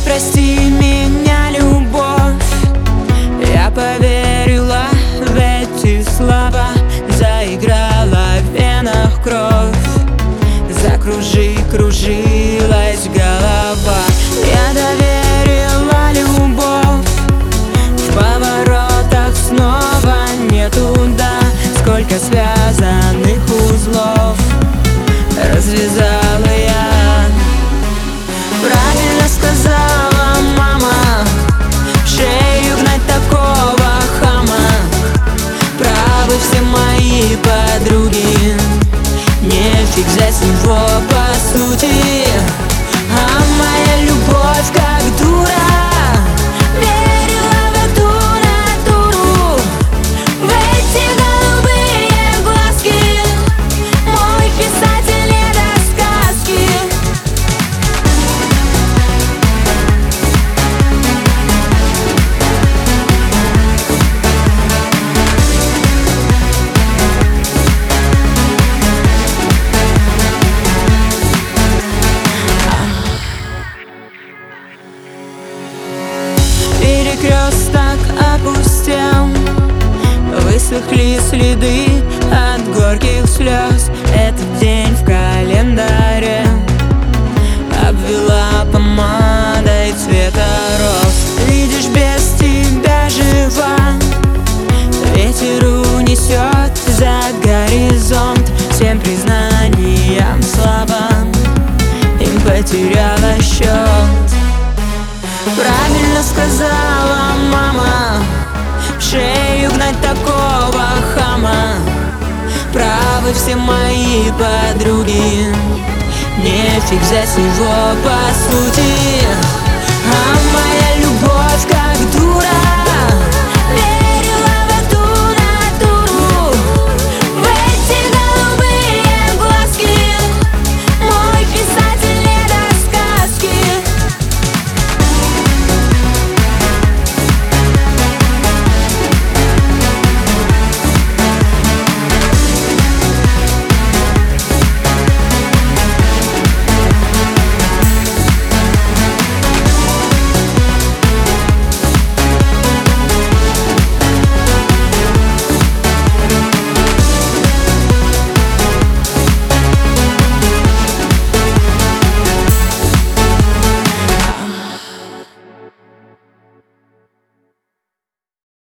прости меня, любовь. Я поверила в эти слова, заиграла в венах кровь. Кружилась голова. Я доверила любовь, в поворотах снова не туда. Сколько связанных узлов развязала я. Правильно сказала мама, в шею гнать такого хама. Правы все мои подруги, нефиг взять с него по сути. А моя любовь как дура верила в эту натуру, в эти голубые глазки. Мой писатель — это сказки. Перекресток опустел, высохли следы от горьких слез. Этот день в календаре обвела помадой цвета роз. Видишь, без тебя жива, ветер унесет за горизонт. Всем признаниям, словам им потеряла счет. Правильно сказала мама, в шею гнать такого хама. Правы все мои подруги, нефиг взять с него по сути.